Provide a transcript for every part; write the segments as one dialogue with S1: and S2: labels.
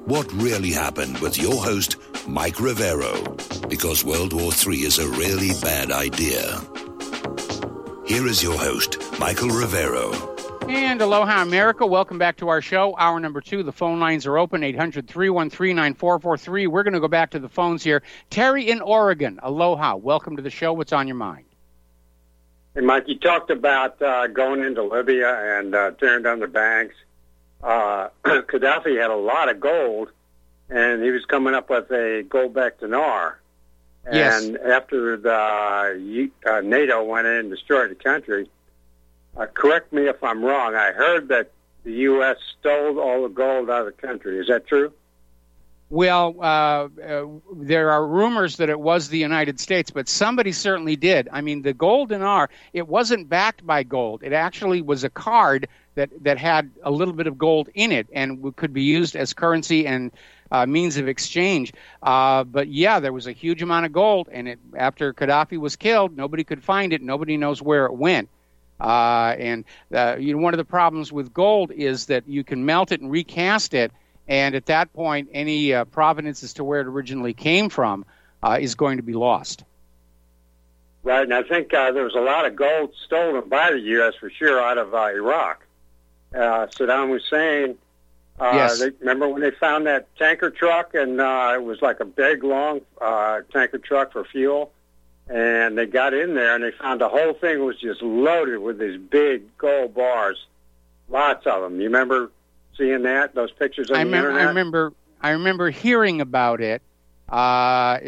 S1: what really happened with your host, Mike Rivero, because World War III is a really bad idea. Here is your host, Michael Rivero.
S2: And aloha, America. Welcome back to our show. Hour number 2. The phone lines are open, 800-313-9443. We're going to go back to the phones here. Terry in Oregon. Aloha. Welcome to the show. What's on your mind?
S3: Hey, Mike, you talked about going into Libya and tearing down the banks. Gaddafi had a lot of gold, and he was coming up with a gold-backed dinar.
S2: Yes.
S3: And after the NATO went in and destroyed the country, correct me if I'm wrong, I heard that the U.S. stole all the gold out of the country. Is that true?
S2: Well, there are rumors that it was the United States, but somebody certainly did. I mean, the gold dinar, it wasn't backed by gold. It actually was a card that had a little bit of gold in it and could be used as currency and means of exchange. But, yeah, there was a huge amount of gold, and after Gaddafi was killed, nobody could find it. Nobody knows where it went. One of the problems with gold is that you can melt it and recast it, and at that point, any provenance as to where it originally came from is going to be lost.
S3: Right, and I think there was a lot of gold stolen by the U.S. for sure out of Iraq. Saddam Hussein,
S2: yes.
S3: Remember when they found that tanker truck, and it was like a big, long tanker truck for fuel, and they got in there, and they found the whole thing was just loaded with these big gold bars, lots of them. You remember seeing that, those pictures on the internet?
S2: I remember hearing about it, but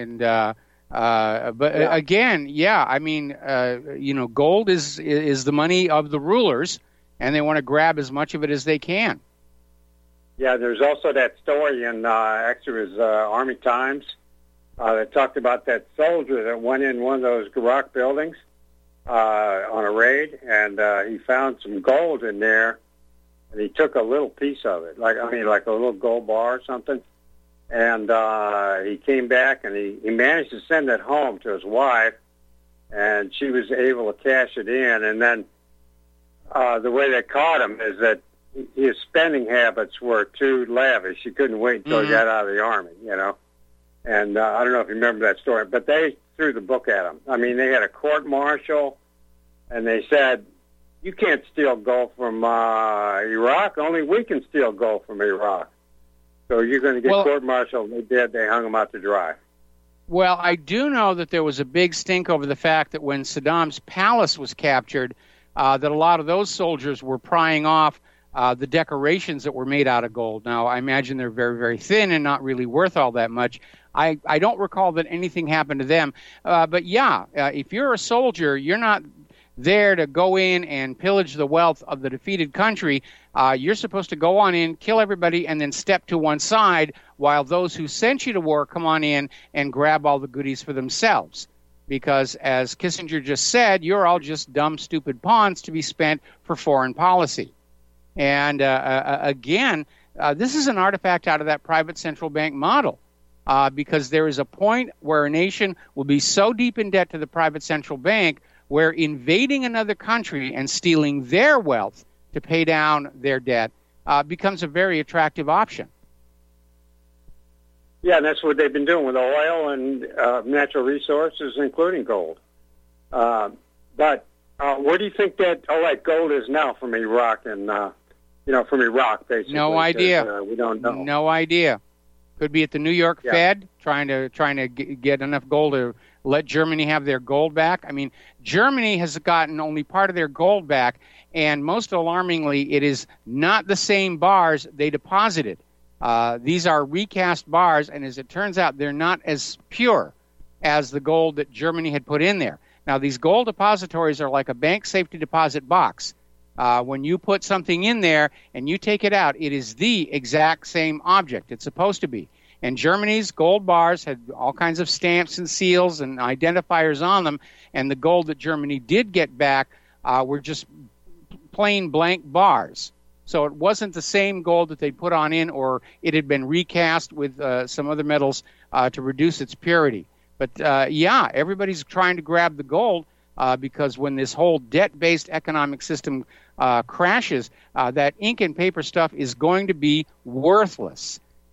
S2: again, yeah, I mean, gold is the money of the rulers, and they want to grab as much of it as they can.
S3: Yeah, there's also that story in actually it was Army Times that talked about that soldier that went in one of those Iraq buildings on a raid, and he found some gold in there. And he took a little piece of it, like a little gold bar or something. And he came back, and he managed to send it home to his wife, and she was able to cash it in. And then the way they caught him is that his spending habits were too lavish. He couldn't wait until he got out of the Army, And I don't know if you remember that story, but they threw the book at him. I mean, they had a court-martial, and they said, you can't steal gold from Iraq. Only we can steal gold from Iraq. So you're going to get court-martialed. They did. They hung him out to dry.
S2: Well, I do know that there was a big stink over the fact that when Saddam's palace was captured, that a lot of those soldiers were prying off the decorations that were made out of gold. Now, I imagine they're very, very thin and not really worth all that much. I don't recall that anything happened to them. But, yeah, if you're a soldier, you're not there to go in and pillage the wealth of the defeated country. You're supposed to go on in, kill everybody, and then step to one side while those who sent you to war come on in and grab all the goodies for themselves. Because, as Kissinger just said, you're all just dumb, stupid pawns to be spent for foreign policy. And, again, this is an artifact out of that private central bank model. Because there is a point where a nation will be so deep in debt to the private central bank where invading another country and stealing their wealth to pay down their debt becomes a very attractive option.
S3: Yeah, and that's what they've been doing with oil and natural resources, including gold. But where do you think that all that gold is now from Iraq and, from Iraq, basically?
S2: No idea.
S3: We don't know.
S2: No idea. Could be at the New York Fed trying to get enough gold to let Germany have their gold back. I mean, Germany has gotten only part of their gold back, and most alarmingly, it is not the same bars they deposited. These are recast bars, and as it turns out, they're not as pure as the gold that Germany had put in there. Now, these gold depositories are like a bank safety deposit box. When you put something in there and you take it out, it is the exact same object. It's supposed to be. And Germany's gold bars had all kinds of stamps and seals and identifiers on them, and the gold that Germany did get back were just plain blank bars. So it wasn't the same gold that they put on in, or it had been recast with some other metals to reduce its purity. But, everybody's trying to grab the gold because when this whole debt-based economic system crashes, that ink and paper stuff is going to be worthless.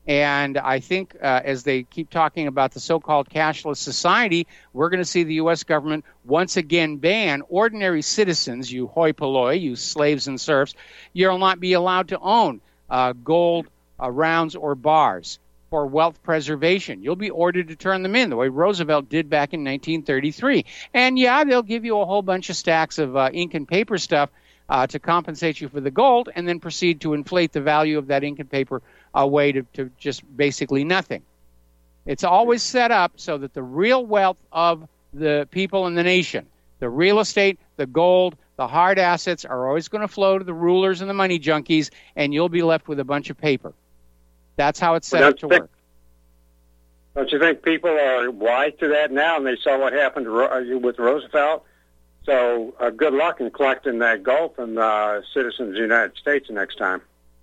S2: And I think as they keep talking about the so-called cashless society, we're going to see the U.S. government once again ban ordinary citizens, you hoi polloi, you slaves and serfs. You'll not be allowed to own gold rounds or bars for wealth preservation. You'll be ordered to turn them in, the way Roosevelt did back in 1933. And yeah, they'll give you a whole bunch of stacks of ink and paper stuff to compensate you for the gold, and then proceed to inflate the value of that ink and paper away to just basically nothing. It's always set up so that the real wealth of the people in the nation, the real estate, the gold, the hard assets, are always going to flow to the rulers and the money junkies, and you'll be left with a bunch of paper. That's how it's set up to work.
S3: Don't you think people are wise to that now, and they saw what happened with Roosevelt? So good luck in collecting that gold from citizens of the United States next time.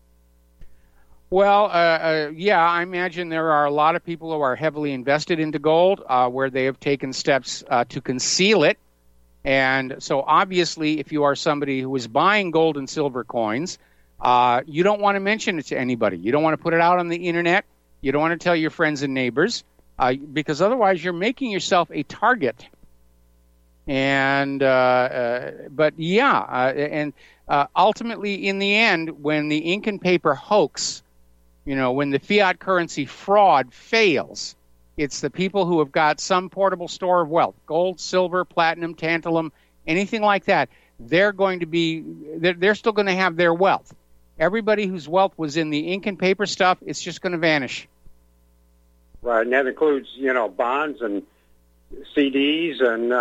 S2: Well, yeah, I imagine there are a lot of people who are heavily invested into gold where they have taken steps to conceal it. And so obviously, if you are somebody who is buying gold and silver coins, you don't want to mention it to anybody. You don't want to put it out on the internet. You don't want to tell your friends and neighbors because otherwise you're making yourself a target. And but yeah, and ultimately, in the end, when the ink and paper hoax, when the fiat currency fraud fails, it's the people who have got some portable store of wealth, gold, silver, platinum, tantalum, anything like that. They're still going to have their wealth. Everybody whose wealth was in the ink and paper stuff, it's just going to vanish.
S3: Right, and that includes, bonds and CDs and,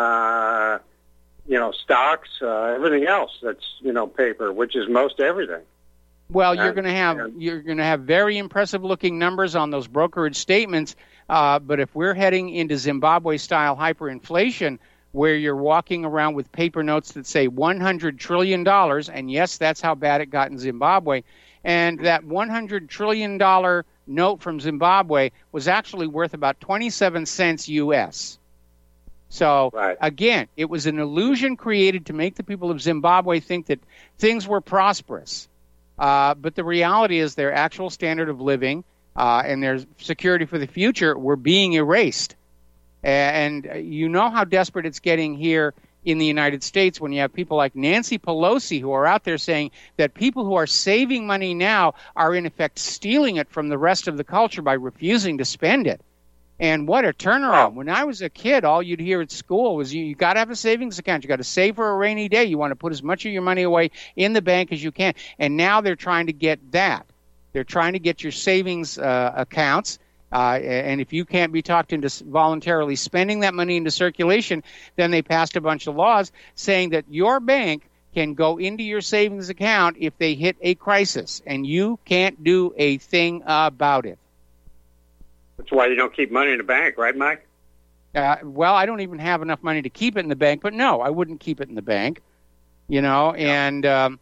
S3: stocks, everything else that's, paper, which is most everything.
S2: Well, you're going to have very impressive looking numbers on those brokerage statements. But if we're heading into Zimbabwe-style hyperinflation, where you're walking around with paper notes that say $100 trillion, and yes, that's how bad it got in Zimbabwe, and that $100 trillion note from Zimbabwe was actually worth about 27 cents U.S. So,
S3: right.
S2: Again, it was an illusion created to make the people of Zimbabwe think that things were prosperous. But the reality is their actual standard of living and their security for the future were being erased. And you know how desperate it's getting here in the United States when you have people like Nancy Pelosi who are out there saying that people who are saving money now are in effect stealing it from the rest of the culture by refusing to spend it. And what a turnaround. When I was a kid, all you'd hear at school was you got to have a savings account. You got to save for a rainy day. You want to put as much of your money away in the bank as you can. And now they're trying to get that. They're trying to get your savings accounts. And if you can't be talked into voluntarily spending that money into circulation, then they passed a bunch of laws saying that your bank can go into your savings account if they hit a crisis, and you can't do a thing about it.
S3: That's why you don't keep money in the bank, right, Mike?
S2: Well, I don't even have enough money to keep it in the bank, but no, I wouldn't keep it in the bank, and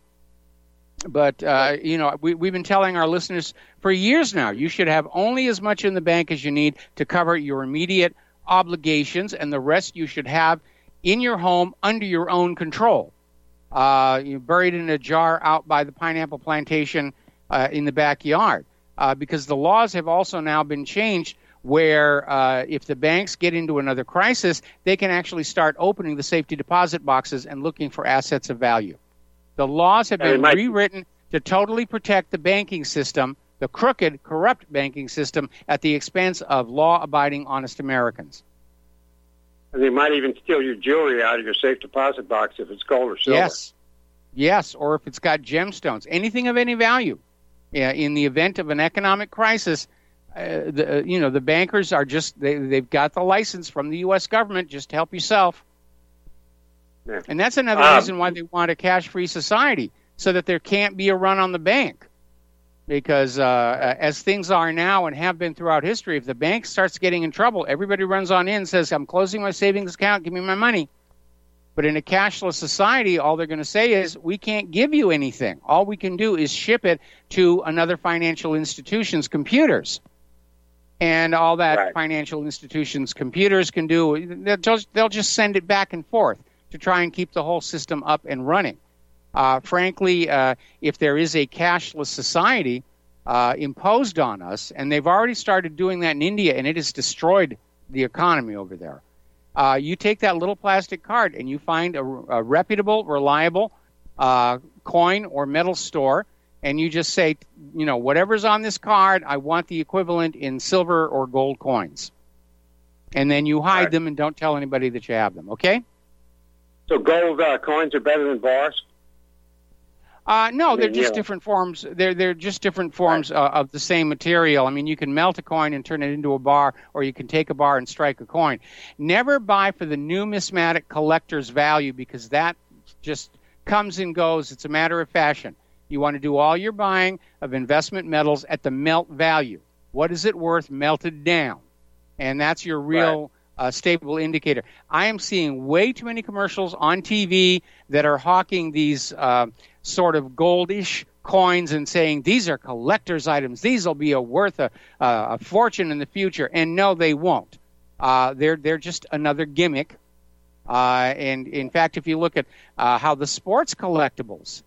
S2: we've been telling our listeners for years now, you should have only as much in the bank as you need to cover your immediate obligations, and the rest you should have in your home under your own control. Buried in a jar out by the pineapple plantation in the backyard. Because the laws have also now been changed where if the banks get into another crisis, they can actually start opening the safety deposit boxes and looking for assets of value. The laws have been rewritten to totally protect the banking system, the crooked, corrupt banking system, at the expense of law-abiding, honest Americans.
S3: And they might even steal your jewelry out of your safe deposit box if it's gold or silver.
S2: Yes, or if it's got gemstones, anything of any value. In the event of an economic crisis, the bankers are they've got the license from the U.S. government, just help yourself. Yeah. And that's another reason why they want a cash-free society, so that there can't be a run on the bank. Because as things are now and have been throughout history, if the bank starts getting in trouble, everybody runs on in and says, I'm closing my savings account, give me my money. But in a cashless society, all they're going to say is, we can't give you anything. All we can do is ship it to another financial institution's computers. And all that financial institution's computers can do, they'll just send it back and forth to try and keep the whole system up and running. Frankly, if there is a cashless society, imposed on us, and they've already started doing that in India, and it has destroyed the economy over there. You take that little plastic card and you find a reputable, reliable coin or metal store, and you just say, whatever's on this card, I want the equivalent in silver or gold coins. And then you hide them and don't tell anybody that you have them, okay?
S3: So gold coins are better than bars?
S2: No, they're just different forms. They're just different forms of the same material. I mean, you can melt a coin and turn it into a bar, or you can take a bar and strike a coin. Never buy for the numismatic collector's value, because that just comes and goes. It's a matter of fashion. You want to do all your buying of investment metals at the melt value. What is it worth melted down? And that's your real stable indicator. I am seeing way too many commercials on TV that are hawking these sort of goldish coins and saying these are collector's items. These will be worth a fortune in the future. And no, they won't. They're just another gimmick. And in fact, if you look at how the sports collectibles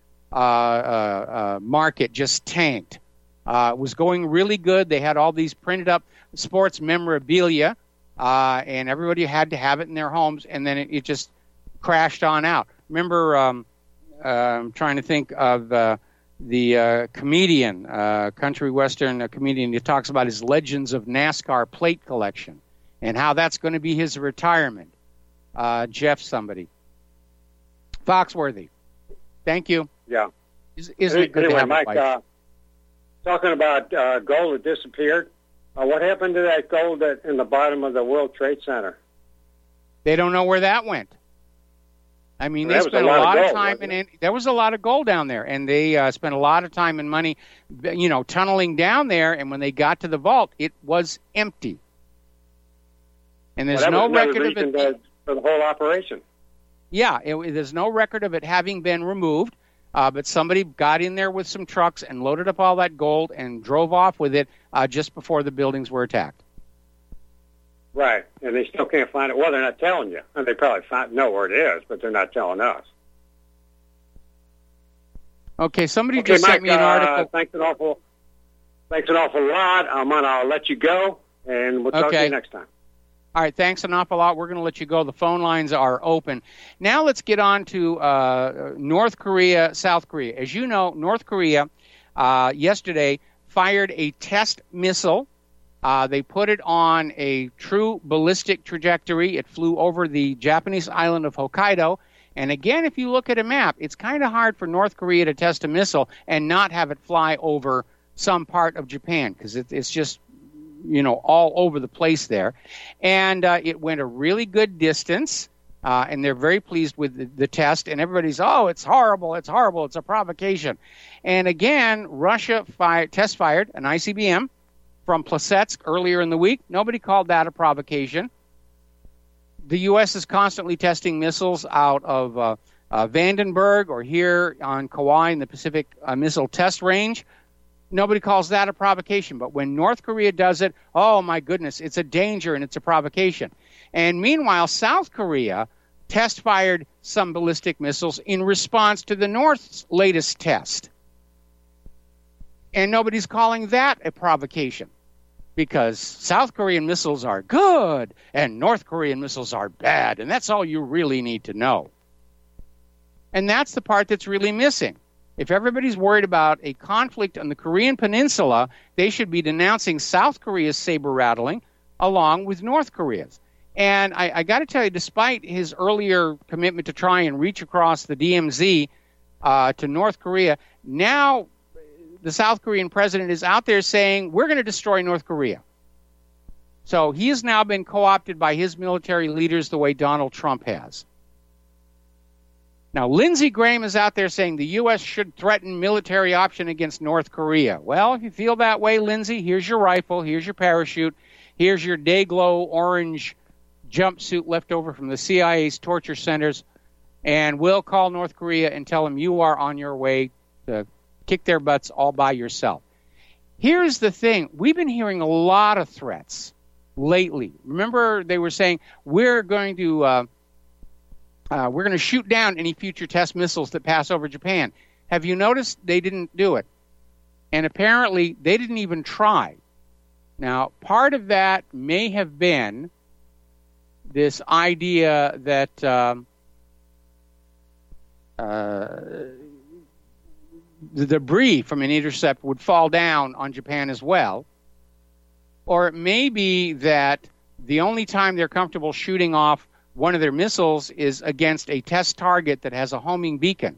S2: market just tanked, it was going really good. They had all these printed up sports memorabilia, and everybody had to have it in their homes, and then it just crashed on out. Remember, I'm trying to think of the comedian, country western comedian, who talks about his Legends of NASCAR plate collection and how that's going to be his retirement. Jeff somebody. Foxworthy. Thank you.
S3: Yeah.
S2: Isn't it good to have
S3: Mike, talking about gold that disappeared, what happened to that gold in the bottom of the World Trade Center?
S2: They don't know where that went. I mean, they spent a lot of time there was a lot of gold down there, and they spent a lot of time and money, tunneling down there, and when they got to the vault, it was empty. And there's no record of it
S3: for the whole operation.
S2: Yeah, there's no record of it having been removed, but somebody got in there with some trucks and loaded up all that gold and drove off with it just before the buildings were attacked.
S3: Right, and they still can't find it. Well, they're not telling you. And they probably know where it is, but they're not telling us.
S2: Okay, somebody just sent me an article.
S3: Thanks an awful lot. I'm going to let you go, and we'll talk to you next time.
S2: All right, thanks an awful lot. We're going to let you go. The phone lines are open. Now let's get on to North Korea, South Korea. As you know, North Korea yesterday fired a test missile. They put it on a true ballistic trajectory. It flew over the Japanese island of Hokkaido. And again, if you look at a map, it's kind of hard for North Korea to test a missile and not have it fly over some part of Japan, because it's just, all over the place there. And it went a really good distance, and they're very pleased with the test. And everybody's, it's horrible, it's a provocation. And again, Russia test fired an ICBM from Plesetsk earlier in the week. Nobody called that a provocation. The U.S. is constantly testing missiles out of Vandenberg or here on Kauai in the Pacific Missile Test Range. Nobody calls that a provocation. But when North Korea does it, oh, my goodness, it's a danger and it's a provocation. And meanwhile, South Korea test-fired some ballistic missiles in response to the North's latest test. And nobody's calling that a provocation, because South Korean missiles are good and North Korean missiles are bad, and that's all you really need to know. And that's the part that's really missing. If everybody's worried about a conflict on the Korean Peninsula, they should be denouncing South Korea's saber-rattling along with North Korea's. And I got to tell you, despite his earlier commitment to try and reach across the DMZ to North Korea, now the South Korean president is out there saying, we're going to destroy North Korea. So he has now been co-opted by his military leaders the way Donald Trump has. Now, Lindsey Graham is out there saying the U.S. should threaten military option against North Korea. Well, if you feel that way, Lindsey, here's your rifle, here's your parachute, here's your day-glow orange jumpsuit left over from the CIA's torture centers, and we'll call North Korea and tell them you are on your way to kick their butts all by yourself. Here's the thing. We've been hearing a lot of threats lately. Remember, they were saying, we're going to shoot down any future test missiles that pass over Japan. Have you noticed they didn't do it? And apparently, they didn't even try. Now, part of that may have been this idea that the debris from an intercept would fall down on Japan as well. Or it may be that the only time they're comfortable shooting off one of their missiles is against a test target that has a homing beacon.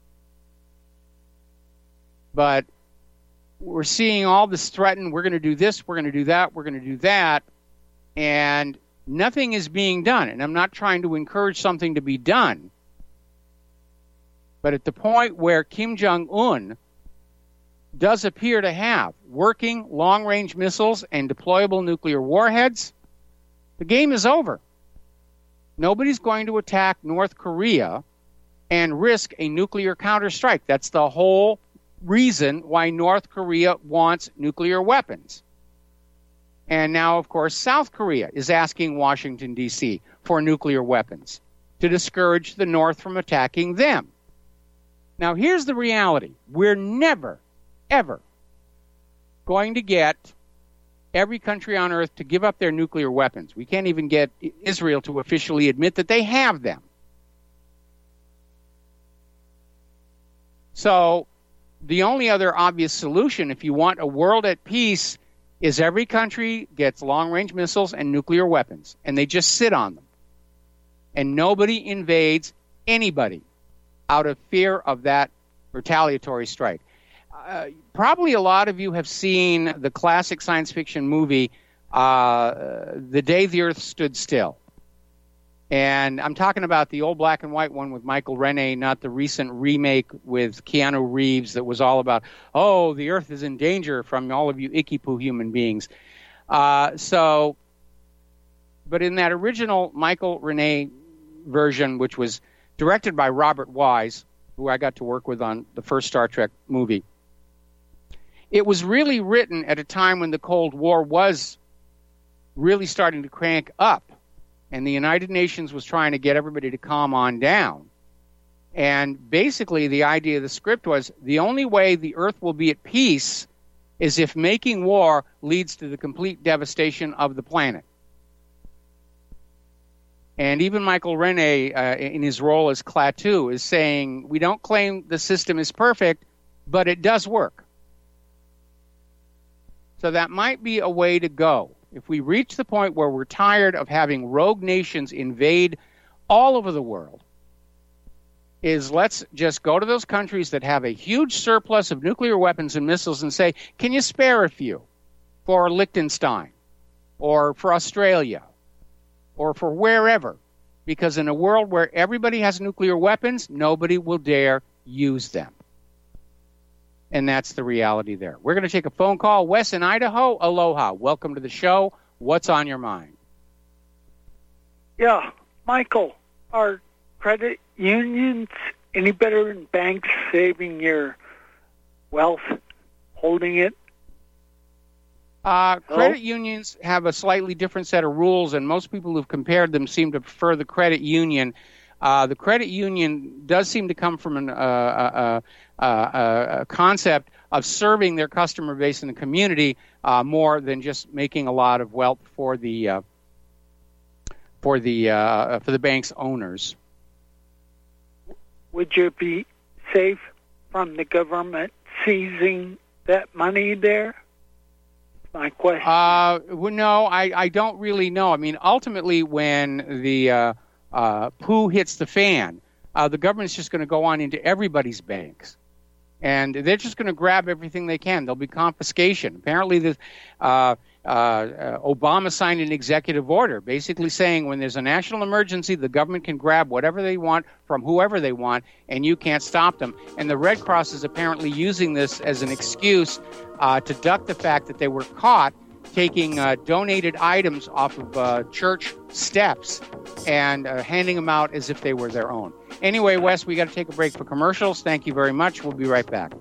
S2: But we're seeing all this threatened, we're going to do this, we're going to do that, we're going to do that, and nothing is being done. And I'm not trying to encourage something to be done. But at the point where Kim Jong-un does appear to have working long-range missiles and deployable nuclear warheads, the game is over. Nobody's going to attack North Korea and risk a nuclear counterstrike. That's the whole reason why North Korea wants nuclear weapons. And now, of course, South Korea is asking Washington, D.C. for nuclear weapons to discourage the North from attacking them. Now, here's the reality. We're never, ever going to get every country on Earth to give up their nuclear weapons. We can't even get Israel to officially admit that they have them. So the only other obvious solution, if you want a world at peace, is every country gets long-range missiles and nuclear weapons, and they just sit on them. And nobody invades anybody out of fear of that retaliatory strike. Probably a lot of you have seen the classic science fiction movie, The Day the Earth Stood Still. And I'm talking about the old black and white one with Michael Rene, not the recent remake with Keanu Reeves that was all about, oh, the Earth is in danger from all of you icky-poo human beings. But in that original Michael Rene version, which was directed by Robert Wise, who I got to work with on the first Star Trek movie, it was really written at a time when the Cold War was really starting to crank up. And the United Nations was trying to get everybody to calm on down. And basically the idea of the script was the only way the Earth will be at peace is if making war leads to the complete devastation of the planet. And even Michael Rene, in his role as Klaatu, is saying, we don't claim the system is perfect, but it does work. So that might be a way to go. If we reach the point where we're tired of having rogue nations invade all over the world, is let's just go to those countries that have a huge surplus of nuclear weapons and missiles and say, can you spare a few for Liechtenstein or for Australia or for wherever? Because in a world where everybody has nuclear weapons, nobody will dare use them. And that's the reality there. We're going to take a phone call. Wes in Idaho, aloha. Welcome to the show. What's on your mind?
S4: Yeah, Michael, are credit unions any better than banks saving your wealth, holding it?
S2: Credit unions have a slightly different set of rules, and most people who've compared them seem to prefer the credit union. The credit union does seem to come from a concept of serving their customer base in the community more than just making a lot of wealth for the bank's owners.
S4: Would you be safe from the government seizing that money there? My question.
S2: Well, no, I don't really know. I mean, ultimately, when the poo hits the fan, the government's just going to go on into everybody's banks. And they're just going to grab everything they can. There'll be confiscation. Apparently, Obama signed an executive order basically saying when there's a national emergency, the government can grab whatever they want from whoever they want, and you can't stop them. And the Red Cross is apparently using this as an excuse to duck the fact that they were caught taking donated items off of church steps and handing them out as if they were their own. Anyway, Wes, we got to take a break for commercials. Thank you very much. We'll be right back.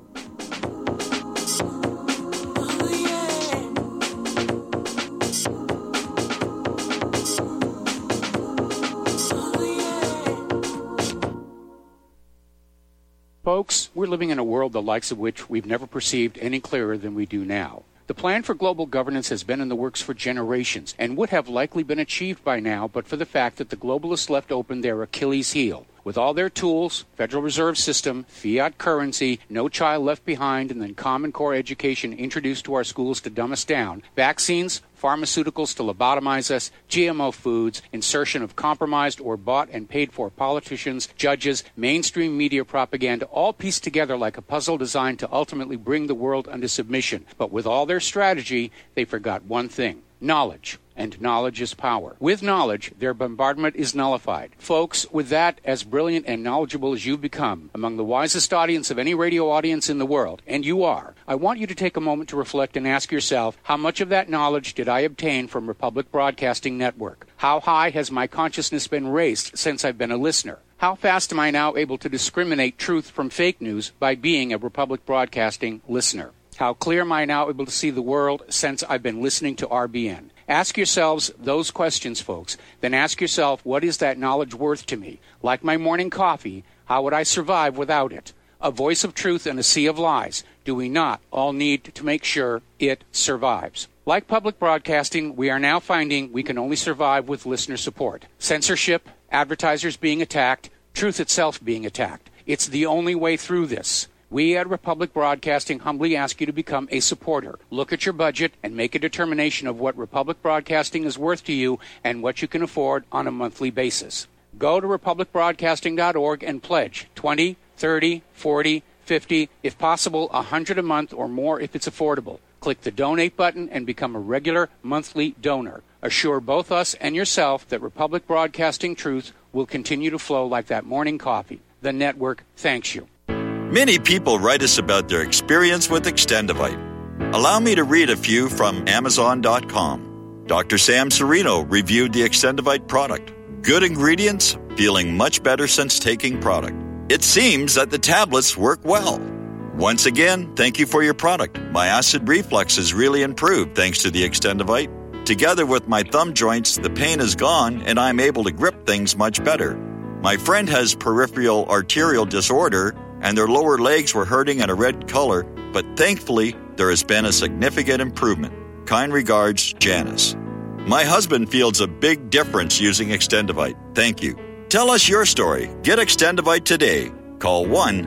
S2: Folks, we're living in a world the likes of which we've never perceived any clearer than we do now. The plan for global governance has been in the works for generations and would have likely been achieved by now but for the fact that the globalists left open their Achilles heel. With all their tools, Federal Reserve System, fiat currency, no child left behind, and then Common Core education introduced to our schools to dumb us down, vaccines, pharmaceuticals to lobotomize us, GMO foods, insertion of compromised or bought and paid for politicians, judges, mainstream media propaganda, all pieced together like a puzzle designed to ultimately bring the world under submission. But with all their strategy, they forgot one thing: knowledge. And knowledge is power. With knowledge, their bombardment is nullified. Folks, with that, as brilliant and knowledgeable as you've become, among the wisest audience of any radio audience in the world, and you are, I want you to take a moment to reflect and ask yourself, how much of that knowledge did I obtain from Republic Broadcasting Network? How high has my consciousness been raised since I've been a listener? How fast am I now able to discriminate truth from fake news by being a Republic Broadcasting listener? How clear am I now able to see the world since I've been listening to RBN? Ask yourselves those questions, folks. Then ask yourself, what is that knowledge worth to me? Like my morning coffee, how would I survive without it? A voice of truth in a sea of lies. Do we not all need to make sure it survives? Like public broadcasting, we are now finding we can only survive with listener support. Censorship, advertisers being attacked, truth itself being attacked. It's the only way through this. We at Republic Broadcasting humbly ask you to become a supporter. Look at your budget and make a determination of what Republic Broadcasting is worth to you and what you can afford on a monthly basis. Go to republicbroadcasting.org and pledge $20, $30, $40, $50, if possible, $100 a month or more if it's affordable. Click the donate button and become a regular monthly donor. Assure both us and yourself that Republic Broadcasting truth will continue to flow like that morning coffee. The network thanks you.
S5: Many people write us about their experience with Extendivite. Allow me to read a few from Amazon.com. Dr. Sam Serino reviewed the Extendivite product. Good ingredients, feeling much better since taking product. It seems that the tablets work well. Once again, thank you for your product. My acid reflux has really improved thanks to the Extendivite. Together with my thumb joints, the pain is gone and I'm able to grip things much better. My friend has peripheral arterial disorder and their lower legs were hurting in a red color, but thankfully, there has been a significant improvement. Kind regards, Janice. My husband feels a big difference using Extendivite. Thank you. Tell us your story. Get Extendivite today. Call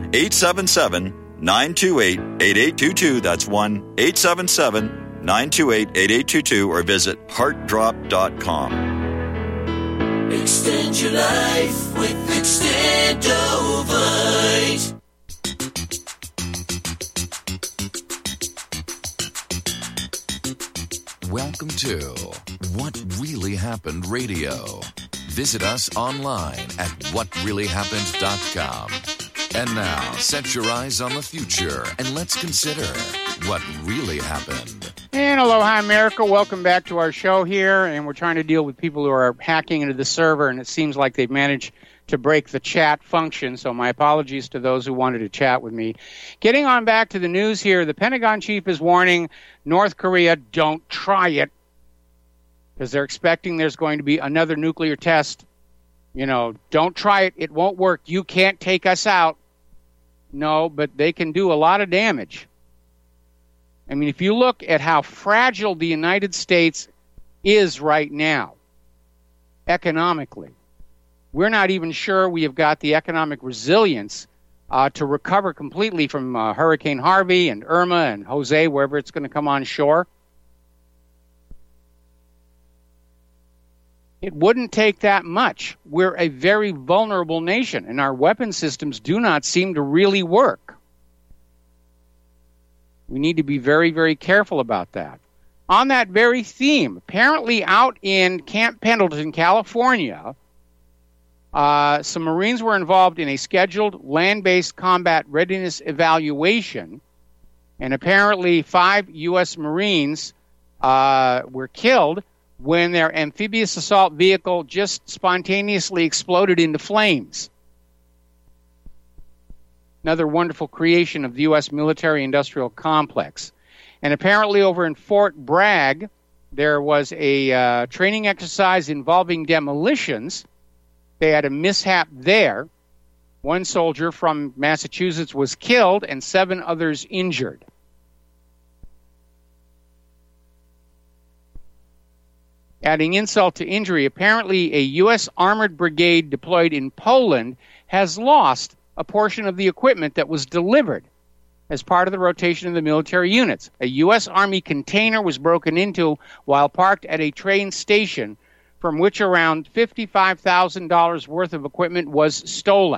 S5: 1-877-928-8822. That's 1-877-928-8822 or visit heartdrop.com.
S6: Extend your life with Extendovite.
S7: Welcome to What Really Happened Radio. Visit us online at whatreallyhappened.com. And now, set your eyes on the future and let's consider what really happened.
S2: And aloha, America. Welcome back to our show here. And we're trying to deal with people who are hacking into the server, and it seems like they've managed to break the chat function. So my apologies to those who wanted to chat with me. Getting on back to the news here, the Pentagon chief is warning North Korea, don't try it, because they're expecting there's going to be another nuclear test. You know, don't try it. It won't work. You can't take us out. No, but they can do a lot of damage. I mean, if you look at how fragile the United States is right now, economically, we're not even sure we have got the economic resilience to recover completely from Hurricane Harvey and Irma and Jose, wherever it's going to come on shore. It wouldn't take that much. We're a very vulnerable nation, and our weapon systems do not seem to really work. We need to be very, very careful about that. On that very theme, apparently out in Camp Pendleton, California, some Marines were involved in a scheduled land-based combat readiness evaluation, and apparently 5 U.S. Marines were killed when their amphibious assault vehicle just spontaneously exploded into flames. Another wonderful creation of the U.S. military-industrial complex. And apparently over in Fort Bragg, there was a training exercise involving demolitions. They had a mishap there. One soldier from Massachusetts was killed and 7 others injured. Adding insult to injury, apparently a U.S. Armored Brigade deployed in Poland has lost a portion of the equipment that was delivered as part of the rotation of the military units. A U.S. Army container was broken into while parked at a train station, from which around $55,000 worth of equipment was stolen.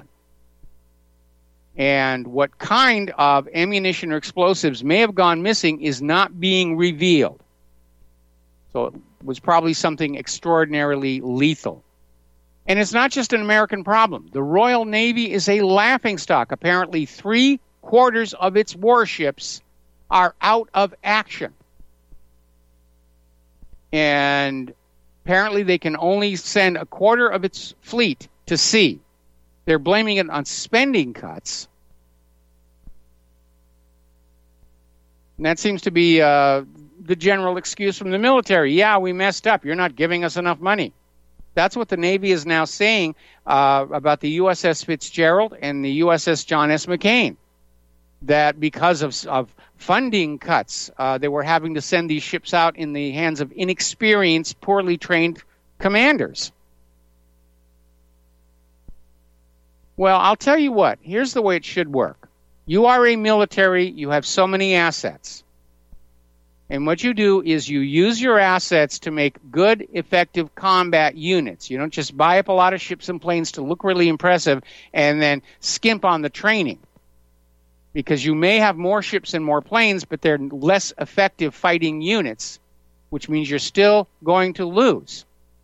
S2: And what kind of ammunition or explosives may have gone missing is not being revealed. So it was probably something extraordinarily lethal. And it's not just an American problem. The Royal Navy is a laughingstock. Apparently 3/4 of its warships are out of action. And apparently they can only send 1/4 of its fleet to sea. They're blaming it on spending cuts. And that seems to be the general excuse from the military. Yeah, we messed up. You're not giving us enough money. That's what the Navy is now saying about the USS Fitzgerald and the USS John S. McCain. That because of funding cuts, they were having to send these ships out in the hands of inexperienced, poorly trained commanders. Well, I'll tell you what. Here's the way it should work. You are a military. You have so many assets. And what you do is you use your assets to make good, effective combat units. You don't just buy up a lot of ships and planes to look really impressive and then skimp on the training. Because you may have more ships and more planes, but they're less effective fighting units, which means you're still going to lose.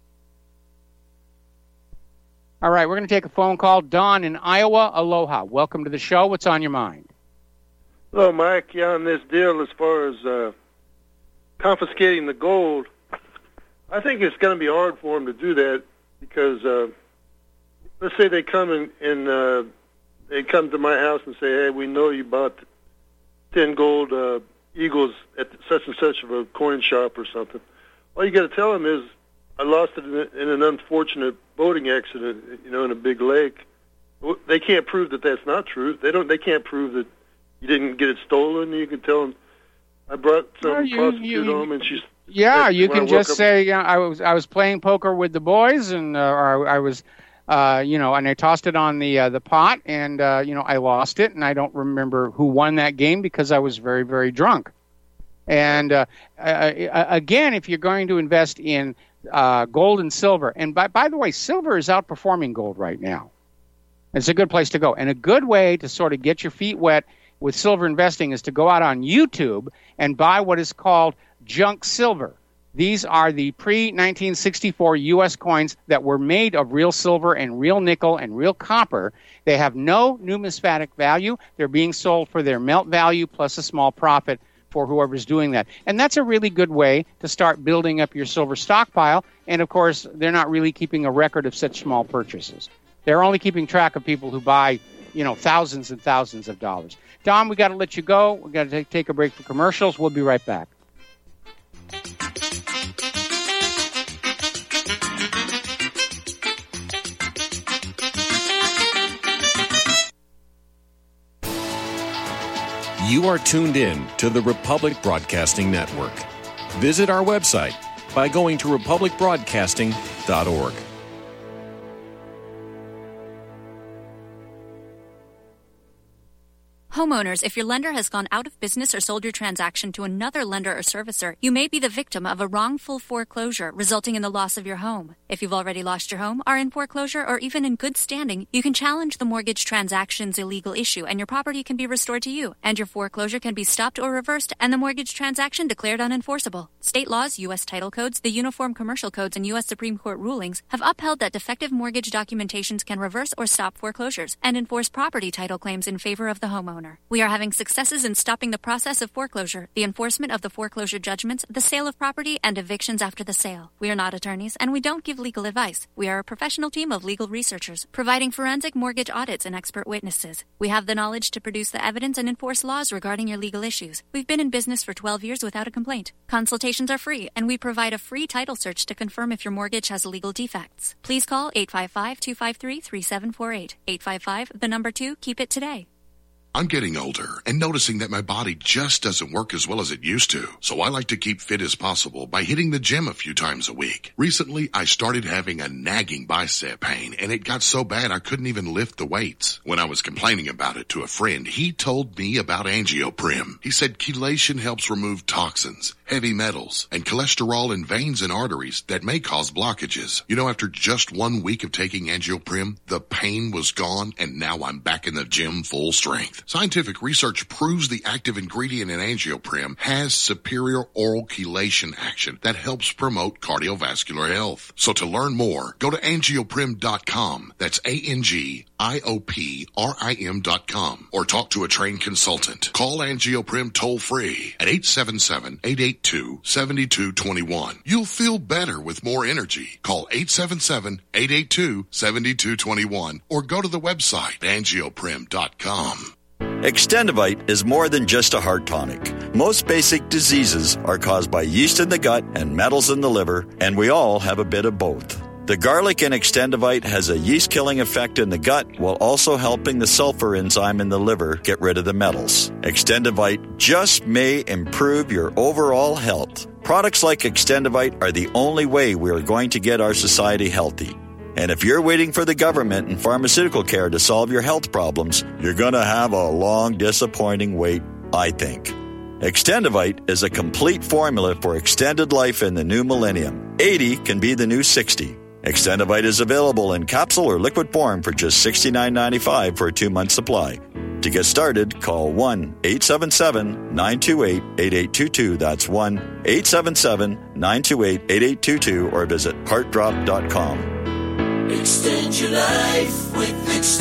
S2: All right, we're going to take a phone call. Don in Iowa, aloha. Welcome to the show. What's on your mind?
S8: Hello, Mike. Yeah, on this deal as far as confiscating the gold, I think it's going to be hard for them to do that because let's say they come and they come to my house and say, hey, we know you bought 10 gold eagles at such and such of a coin shop or something. All you got to tell them is, I lost it in an unfortunate boating accident, in a big lake. They can't prove that that's not true. They can't prove that you didn't get it stolen. You can tell them, I brought some prostitute home, and she's...
S2: Yeah, you can just say, I was playing poker with the boys, and I was, and I tossed it on the pot, and I lost it, and I don't remember who won that game because I was very, very drunk. And again, if you're going to invest in gold and silver, and by the way, silver is outperforming gold right now. It's a good place to go, and a good way to sort of get your feet wet with silver investing is to go out on YouTube and buy what is called junk silver. These are the pre-1964 U.S. coins that were made of real silver and real nickel and real copper. They have no numismatic value. They're being sold for their melt value plus a small profit for whoever's doing that. And that's a really good way to start building up your silver stockpile. And, of course, they're not really keeping a record of such small purchases. They're only keeping track of people who buy, thousands and thousands of dollars. Don, we got to let you go. We've got to take a break for commercials. We'll be right back.
S9: You are tuned in to the Republic Broadcasting Network. Visit our website by going to republicbroadcasting.org.
S10: Homeowners, if your lender has gone out of business or sold your transaction to another lender or servicer, you may be the victim of a wrongful foreclosure resulting in the loss of your home. If you've already lost your home, are in foreclosure, or even in good standing, you can challenge the mortgage transaction's illegal issue and your property can be restored to you, and your foreclosure can be stopped or reversed and the mortgage transaction declared unenforceable. State laws, U.S. title codes, the Uniform Commercial Codes, and U.S. Supreme Court rulings have upheld that defective mortgage documentations can reverse or stop foreclosures and enforce property title claims in favor of the homeowner. homeowner. We are having successes in stopping the process of foreclosure, the enforcement of the foreclosure judgments, the sale of property, and evictions after the sale. We are not attorneys, and we don't give legal advice. We are a professional team of legal researchers, providing forensic mortgage audits and expert witnesses. We have the knowledge to produce the evidence and enforce laws regarding your legal issues. We've been in business for 12 years without a complaint. Consultations are free, and we provide a free title search to confirm if your mortgage has legal defects. Please call 855-253-3748. 855, 2, keep it today.
S11: I'm getting older and noticing that my body just doesn't work as well as it used to. So I like to keep fit as possible by hitting the gym a few times a week. Recently, I started having a nagging bicep pain, and it got so bad I couldn't even lift the weights. When I was complaining about it to a friend, he told me about Angioprim. He said chelation helps remove toxins, heavy metals, and cholesterol in veins and arteries that may cause blockages. You know, after just 1 week of taking Angioprim, the pain was gone, and now I'm back in the gym full strength. Scientific research proves the active ingredient in Angioprim has superior oral chelation action that helps promote cardiovascular health. So to learn more, go to angioprim.com. That's ANGIOPRIM.com, or talk to a trained consultant. Call Angioprim toll free at 877-882-7221. You'll feel better with more energy. Call 877-882-7221 or go to the website angioprim.com.
S5: Extendivite is more than just a heart tonic. Most basic diseases are caused by yeast in the gut and metals in the liver, and we all have a bit of both. The garlic in Extendivite has a yeast-killing effect in the gut while also helping the sulfur enzyme in the liver get rid of the metals. Extendivite just may improve your overall health. Products like Extendivite are the only way we are going to get our society healthy. And if you're waiting for the government and pharmaceutical care to solve your health problems, you're going to have a long, disappointing wait, I think. Extendivite is a complete formula for extended life in the new millennium. 80 can be the new 60. Extendivite is available in capsule or liquid form for just $69.95 for a 2-month supply. To get started, call 1-877-928-8822. That's 1-877-928-8822 or visit heartdrop.com.
S6: Extend your life with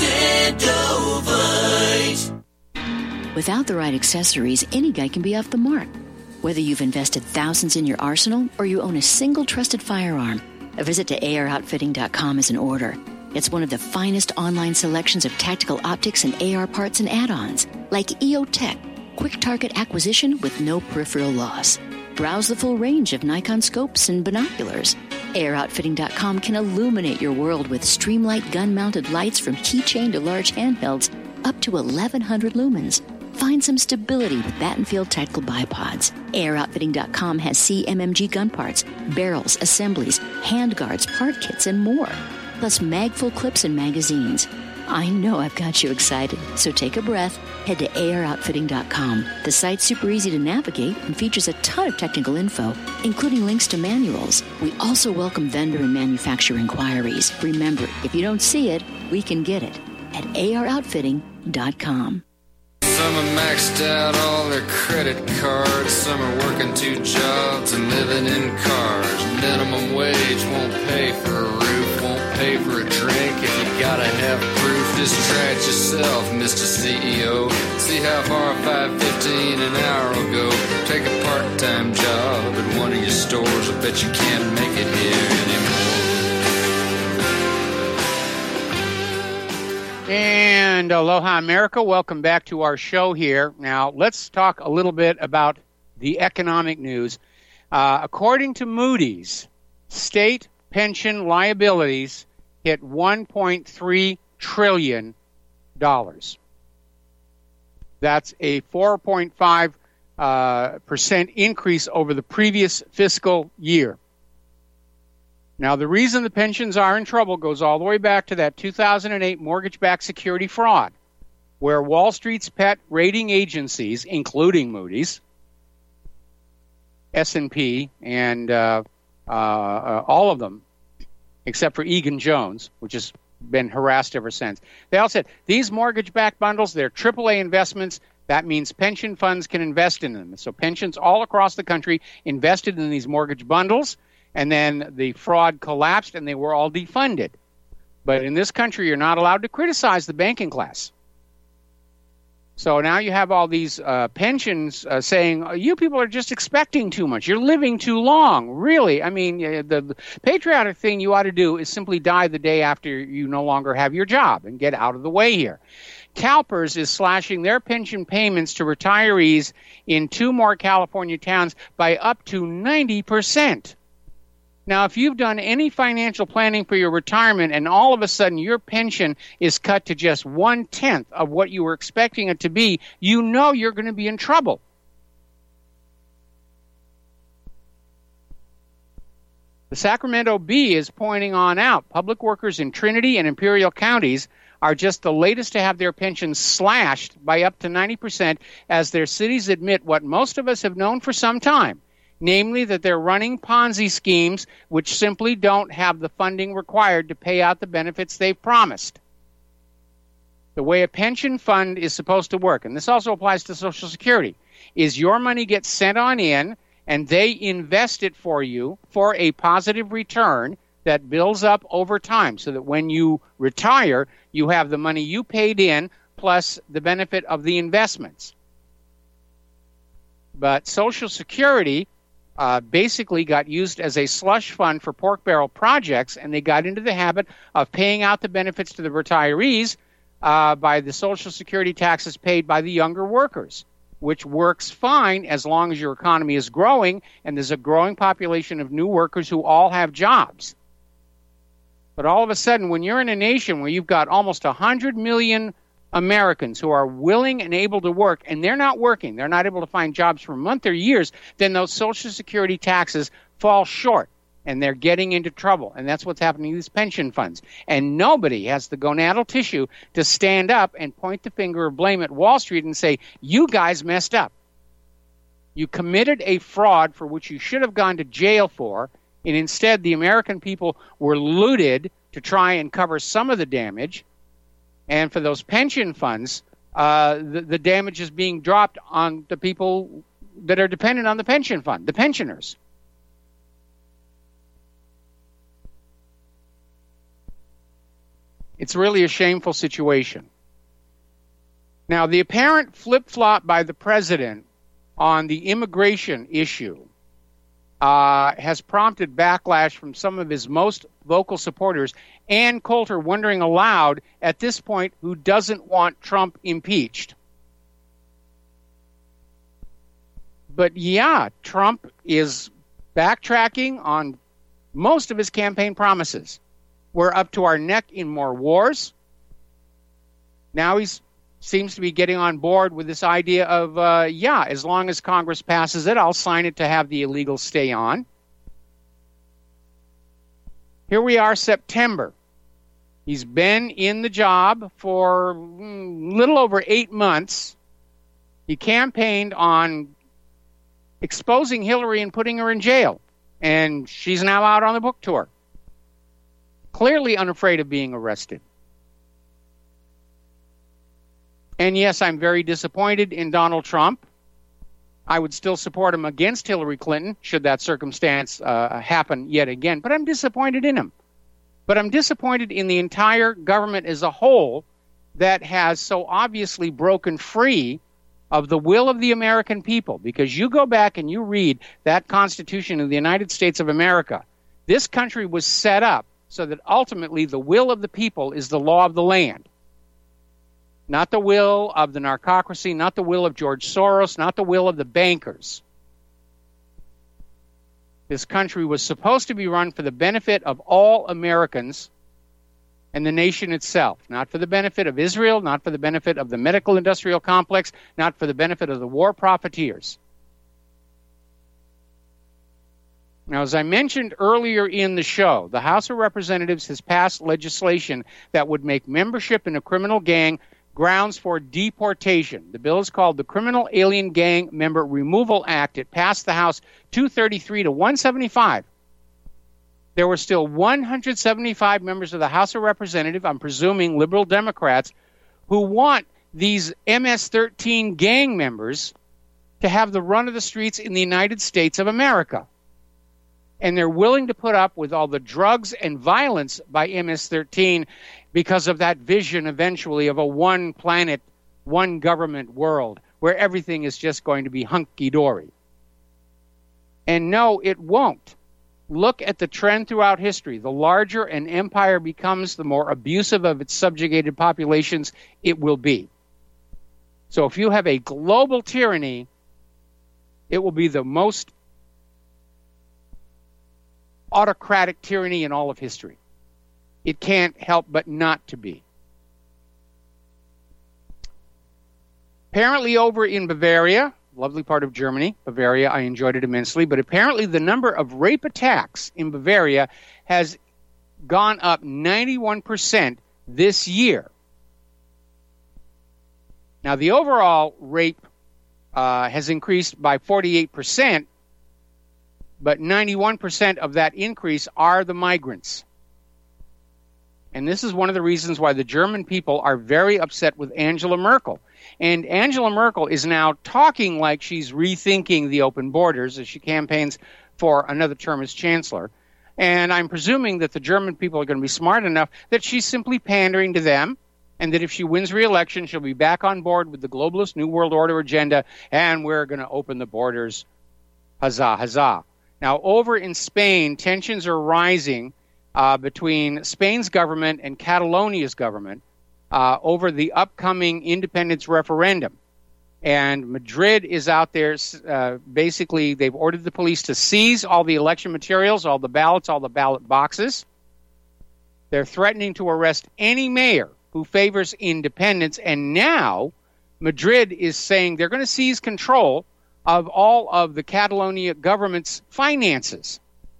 S6: Extendovite.
S12: Without the right accessories, any guy can be off the mark. Whether you've invested thousands in your arsenal or you own a single trusted firearm, a visit to AROutfitting.com is in order. It's one of the finest online selections of tactical optics and AR parts and add-ons, like EOTech, quick target acquisition with no peripheral loss. Browse the full range of Nikon scopes and binoculars. AROutfitting.com can illuminate your world with Streamlight gun-mounted lights from keychain to large handhelds up to 1,100 lumens. Find some stability with Battenfield tactical bipods. AROutfitting.com has CMMG gun parts, barrels, assemblies, handguards, part kits, and more. Plus magful clips and magazines. I know I've got you excited, so take a breath. Head to AROutfitting.com. The site's super easy to navigate and features a ton of technical info, including links to manuals. We also welcome vendor and manufacturer inquiries. Remember, if you don't see it, we can get it at AROutfitting.com.
S13: Some are maxed out all their credit cards. Some are working 2 jobs and living in cars. Minimum wage won't pay for a roof, won't pay for a drink. If you gotta have proof, just try it yourself, Mr. CEO. See how far $5.15 an hour will go. Take a part-time job at one of your stores. I bet you can't make it here anymore.
S2: And aloha, America. Welcome back to our show here. Now, let's talk a little bit about the economic news. According to Moody's, state pension liabilities hit $1.3 trillion. That's a 4.5% increase over the previous fiscal year. Now, the reason the pensions are in trouble goes all the way back to that 2008 mortgage-backed security fraud, where Wall Street's pet rating agencies, including Moody's, S&P, and all of them, except for Egan-Jones, which has been harassed ever since, they all said, these mortgage-backed bundles, they're AAA investments. That means pension funds can invest in them. So pensions all across the country invested in these mortgage bundles, and then the fraud collapsed and they were all defunded. But in this country, you're not allowed to criticize the banking class. So now you have all these pensions saying, you people are just expecting too much. You're living too long. Really? I mean, the patriotic thing you ought to do is simply die the day after you no longer have your job and get out of the way here. CalPERS is slashing their pension payments to retirees in 2 more California towns by up to 90%. Now, if you've done any financial planning for your retirement and all of a sudden your pension is cut to just 1/10 of what you were expecting it to be, you know you're going to be in trouble. The Sacramento Bee is pointing on out public workers in Trinity and Imperial counties are just the latest to have their pensions slashed by up to 90% as their cities admit what most of us have known for some time, namely that they're running Ponzi schemes which simply don't have the funding required to pay out the benefits they've promised. The way a pension fund is supposed to work, and this also applies to Social Security, is your money gets sent on in and they invest it for you for a positive return that builds up over time so that when you retire, you have the money you paid in plus the benefit of the investments. But Social Security basically got used as a slush fund for pork barrel projects, and they got into the habit of paying out the benefits to the retirees by the Social Security taxes paid by the younger workers, which works fine as long as your economy is growing and there's a growing population of new workers who all have jobs. But all of a sudden, when you're in a nation where you've got almost 100 million Americans who are willing and able to work, and they're not working, they're not able to find jobs for months or years, then those Social Security taxes fall short, and they're getting into trouble. And that's what's happening to these pension funds. And nobody has the gonadal tissue to stand up and point the finger of blame at Wall Street and say, you guys messed up. You committed a fraud for which you should have gone to jail for, and instead the American people were looted to try and cover some of the damage. And for those pension funds, the damage is being dropped on the people that are dependent on the pension fund, the pensioners. It's really a shameful situation. Now, the apparent flip-flop by the president on the immigration issue has prompted backlash from some of his most vocal supporters. Ann Coulter wondering aloud at this point who doesn't want Trump impeached. But yeah, Trump is backtracking on most of his campaign promises. We're up to our neck in more wars. Now he seems to be getting on board with this idea of, as long as Congress passes it, I'll sign it to have the illegals stay on. Here we are, September. He's been in the job for a little over 8 months. He campaigned on exposing Hillary and putting her in jail. And she's now out on the book tour. Clearly unafraid of being arrested. And yes, I'm very disappointed in Donald Trump. I would still support him against Hillary Clinton, should that circumstance happen yet again. But I'm disappointed in him. But I'm disappointed in the entire government as a whole that has so obviously broken free of the will of the American people. Because you go back and you read that Constitution of the United States of America, this country was set up so that ultimately the will of the people is the law of the land. Not the will of the narcocracy, not the will of George Soros, not the will of the bankers. This country was supposed to be run for the benefit of all Americans and the nation itself, not for the benefit of Israel, not for the benefit of the medical industrial complex, not for the benefit of the war profiteers. Now, as I mentioned earlier in the show, the House of Representatives has passed legislation that would make membership in a criminal gang grounds for deportation. The bill is called the Criminal Alien Gang Member Removal Act. It passed the House 233 to 175. There were still 175 members of the House of Representatives, I'm presuming liberal Democrats, who want these MS-13 gang members to have the run of the streets in the United States of America. And they're willing to put up with all the drugs and violence by MS-13 because of that vision eventually of a one-planet one government world where everything is just going to be hunky-dory. And no, it won't. Look at the trend throughout history. The larger an empire becomes, the more abusive of its subjugated populations it will be. So if you have a global tyranny, it will be the most autocratic tyranny in all of history. It can't help but not to be. Apparently over in Bavaria, lovely part of Germany, Bavaria, I enjoyed it immensely, but apparently the number of rape attacks in Bavaria has gone up 91% this year. Now, the overall rape has increased by 48%, but 91% of that increase are the migrants. And this is one of the reasons why the German people are very upset with Angela Merkel. And Angela Merkel is now talking like she's rethinking the open borders as she campaigns for another term as chancellor. And I'm presuming that the German people are going to be smart enough that she's simply pandering to them, and that if she wins re-election, she'll be back on board with the globalist New World Order agenda, and we're going to open the borders. Huzzah, huzzah. Now, over in Spain, tensions are rising between Spain's government and Catalonia's government over the upcoming independence referendum. And Madrid is out there. Basically, they've ordered the police to seize all the election materials, all the ballots, all the ballot boxes. They're threatening to arrest any mayor who favors independence. And now Madrid is saying they're going to seize control of all of the Catalonia government's finances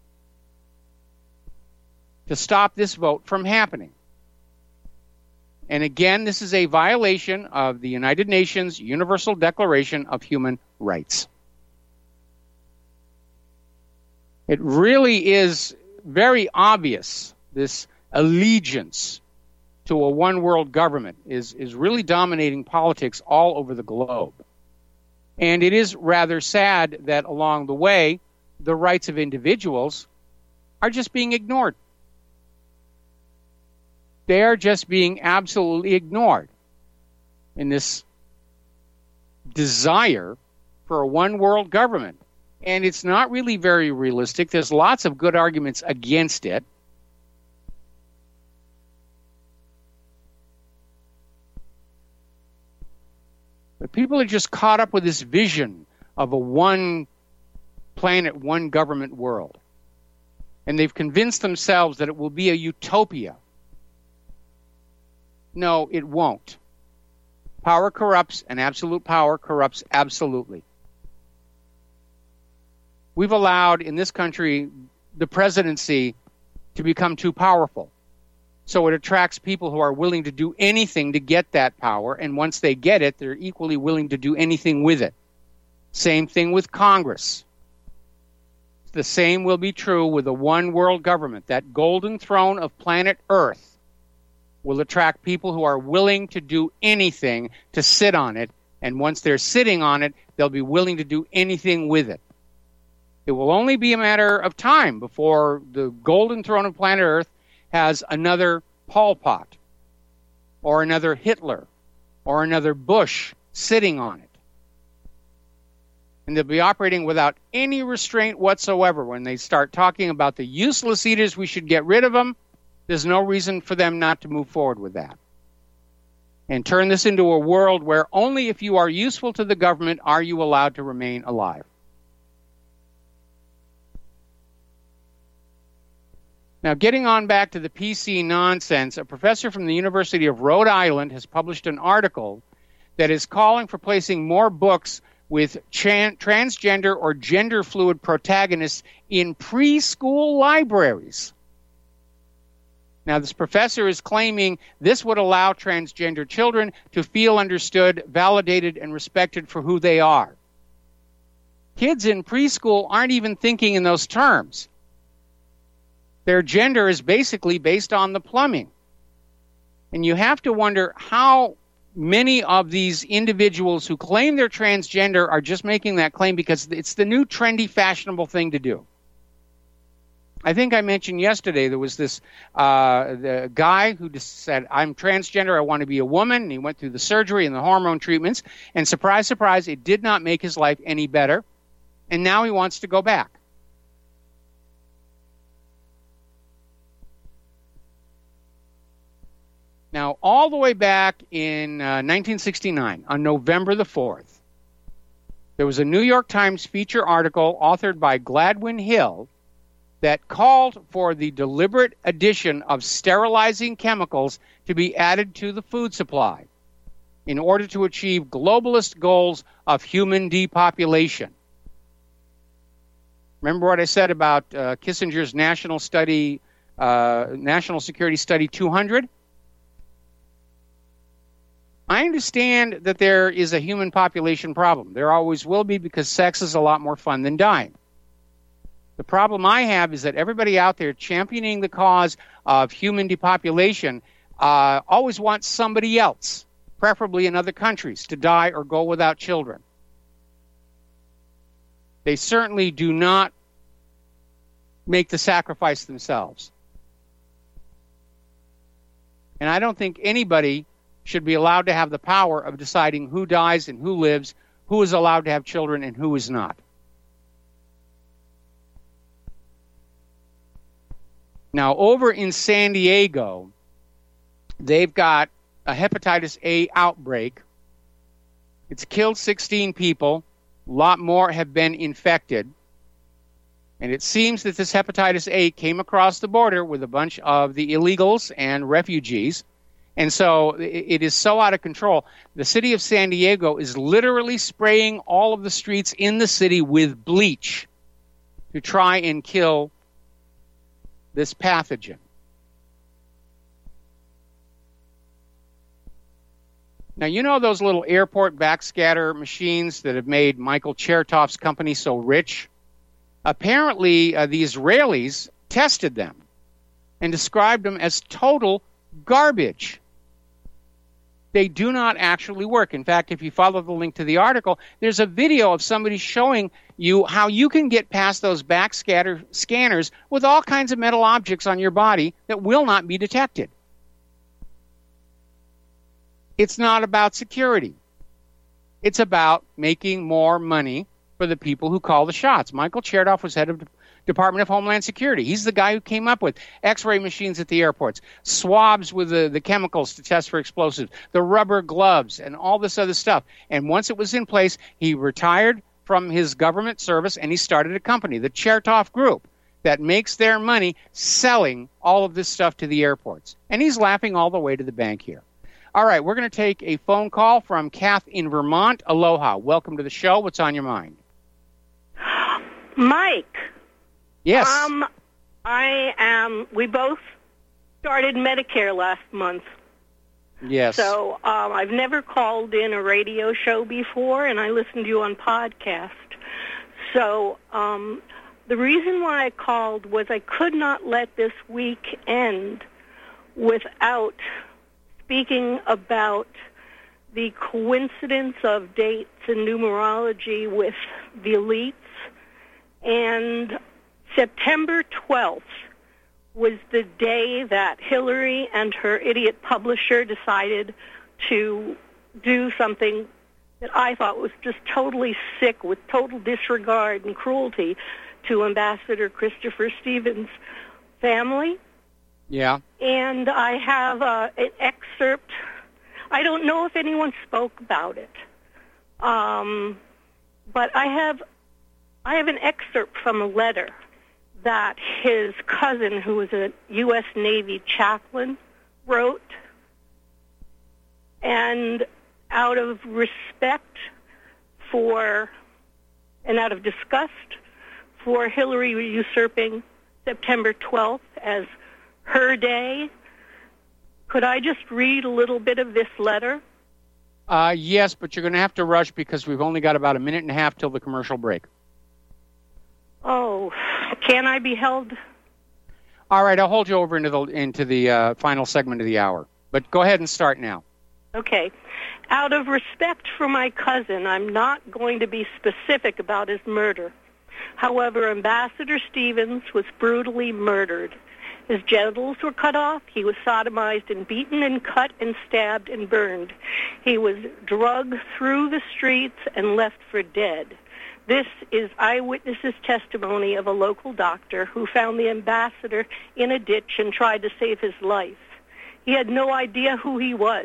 S2: to stop this vote from happening. And again, this is a violation of the United Nations Universal Declaration of Human Rights. It really is very obvious, this allegiance to a one-world government is really dominating politics all over the globe. And it is rather sad that along the way, the rights of individuals are just being ignored. They are just being absolutely ignored in this desire for a one-world government. And it's not really very realistic. There's lots of good arguments against it. But people are just caught up with this vision of a one planet, one government world. And they've convinced themselves that it will be a utopia. No, it won't. Power corrupts, and absolute power corrupts absolutely. We've allowed in this country the presidency to become too powerful. So it attracts people who are willing to do anything to get that power, and once they get it, they're equally willing to do anything with it. Same thing with Congress. The same will be true with a one-world government. That golden throne of planet Earth will attract people who are willing to do anything to sit on it, and once they're sitting on it, they'll be willing to do anything with it. It will only be a matter of time before the golden throne of planet Earth has another Pol Pot, or another Hitler, or another Bush sitting on it. And they'll be operating without any restraint whatsoever. When they start talking about the useless eaters, we should get rid of them, there's no reason for them not to move forward with that. And turn this into a world where only if you are useful to the government are you allowed to remain alive. Now, getting on back to the PC nonsense, a professor from the University of Rhode Island has published an article that is calling for placing more books with transgender or gender fluid protagonists in preschool libraries. Now, this professor is claiming this would allow transgender children to feel understood, validated, and respected for who they are. Kids in preschool aren't even thinking in those terms. Their gender is basically based on the plumbing. And you have to wonder how many of these individuals who claim they're transgender are just making that claim because it's the new trendy, fashionable thing to do. I think I mentioned yesterday there was this the guy who just said, I'm transgender, I want to be a woman, and he went through the surgery and the hormone treatments, and surprise, surprise, it did not make his life any better, and now he wants to go back. Now, all the way back in 1969, on November the 4th, there was a New York Times feature article authored by Gladwin Hill that called for the deliberate addition of sterilizing chemicals to be added to the food supply in order to achieve globalist goals of human depopulation. Remember what I said about Kissinger's National Security Study 200? I understand that there is a human population problem. There always will be, because sex is a lot more fun than dying. The problem I have is that everybody out there championing the cause of human depopulation always wants somebody else, preferably in other countries, to die or go without children. They certainly do not make the sacrifice themselves. And I don't think anybody should be allowed to have the power of deciding who dies and who lives, who is allowed to have children and who is not. Now, over in San Diego, they've got a hepatitis A outbreak. It's killed 16 people. A lot more have been infected. And it seems that this hepatitis A came across the border with a bunch of the illegals and refugees. And so it is so out of control. The city of San Diego is literally spraying all of the streets in the city with bleach to try and kill this pathogen. Now, you know those little airport backscatter machines that have made Michael Chertoff's company so rich? Apparently, the Israelis tested them and described them as total garbage. They do not actually work. In fact, if you follow the link to the article, there's a video of somebody showing you how you can get past those backscatter scanners with all kinds of metal objects on your body that will not be detected. It's not about security. It's about making more money for the people who call the shots. Michael Chertoff was head of Department of Homeland Security. He's the guy who came up with X-ray machines at the airports, swabs with the chemicals to test for explosives, the rubber gloves, and all this other stuff. And once it was in place, he retired from his government service and he started a company, the Chertoff Group, that makes their money selling all of this stuff to the airports. And he's laughing all the way to the bank here. All right, we're going to take a phone call from Kath in Vermont. Aloha. Welcome to the show. What's on your mind?
S14: Mike.
S2: Yes.
S14: We both started Medicare last month.
S2: Yes.
S14: So I've never called in a radio show before, and I listened to you on podcast. So the reason why I called was I could not let this week end without speaking about the coincidence of dates and numerology with the elites. And September 12th was the day that Hillary and her idiot publisher decided to do something that I thought was just totally sick, with total disregard and cruelty to Ambassador Christopher Stevens' family.
S2: Yeah.
S14: And I have an excerpt. I don't know if anyone spoke about it, but I have an excerpt from a letter that his cousin, who was a U.S. Navy chaplain, wrote. And out of respect for, and out of disgust for Hillary usurping September 12th as her day, could I just read a little bit of this letter?
S2: Yes, but you're going to have to rush because we've only got about a minute and a half till the commercial break.
S14: Oh, can I be held?
S2: All right, I'll hold you over into the final segment of the hour. But go ahead and start now.
S14: Okay. Out of respect for my cousin, I'm not going to be specific about his murder. However, Ambassador Stevens was brutally murdered. His genitals were cut off. He was sodomized and beaten and cut and stabbed and burned. He was dragged through the streets and left for dead. This is eyewitnesses' testimony of a local doctor who found the ambassador in a ditch and tried to save his life. He had no idea who he was.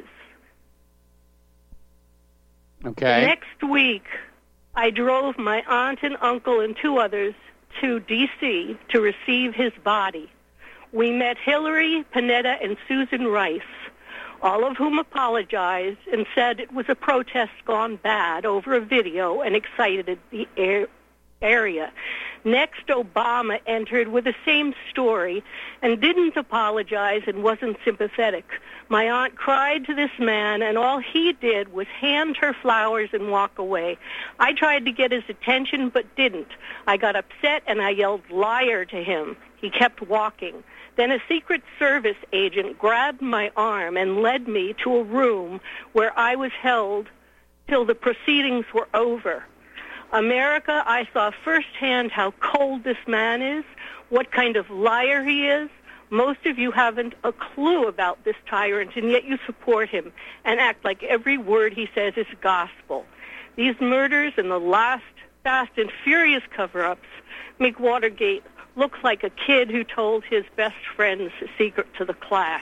S2: Okay.
S14: Next week, I drove my aunt and uncle and 2 others to D.C. to receive his body. We met Hillary, Panetta, and Susan Rice, all of whom apologized and said it was a protest gone bad over a video and excited the area. Next, Obama entered with the same story and didn't apologize and wasn't sympathetic. My aunt cried to this man, and all he did was hand her flowers and walk away. I tried to get his attention, but didn't. I got upset, and I yelled, "Liar," to him. He kept walking. Then a Secret Service agent grabbed my arm and led me to a room where I was held till the proceedings were over. America, I saw firsthand how cold this man is, what kind of liar he is. Most of you haven't a clue about this tyrant, and yet you support him and act like every word he says is gospel. These murders and the last Fast and Furious cover-ups make Watergate look like a kid who told his best friend's secret to the class.